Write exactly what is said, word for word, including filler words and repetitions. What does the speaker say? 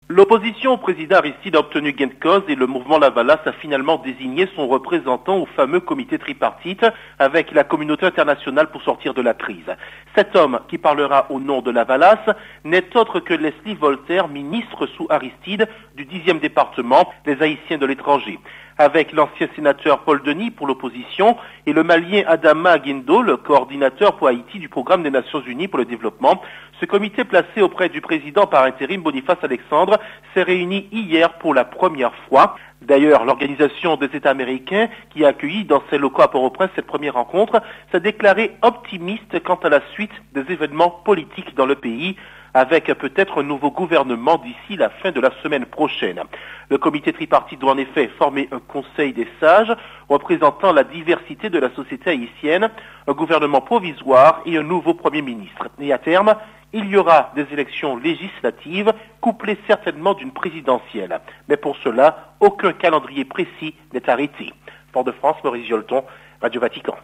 L'opposition au président Aristide a obtenu gain de cause et le mouvement Lavalas a finalement désigné son représentant au fameux comité tripartite avec la communauté internationale pour sortir de la crise. Cet homme qui parlera au nom de Lavalas n'est autre que Leslie Voltaire, ministre sous Aristide du dixième département des Haïtiens de l'étranger. Avec l'ancien sénateur Paul Denis pour l'opposition et le Malien Adama Guindo, le coordinateur pour Haïti du programme des Nations Unies pour le développement, ce comité placé auprès du président par intérim Boniface Alexandre s'est réuni hier pour la première fois. D'ailleurs, l'Organisation des États américains, qui a accueilli dans ses locaux à Port-au-Prince cette première rencontre, s'est déclaré optimiste quant à la suite des événements politiques dans le pays, avec peut-être un nouveau gouvernement d'ici la fin de la semaine prochaine. Le comité tripartite doit en effet former un conseil des sages représentant la diversité de la société haïtienne, un gouvernement provisoire et un nouveau premier ministre. Et à terme, il y aura des élections législatives couplées certainement d'une présidentielle. Mais pour cela, aucun calendrier précis n'est arrêté. Fort-de-France, Maurice Violton, Radio Vatican.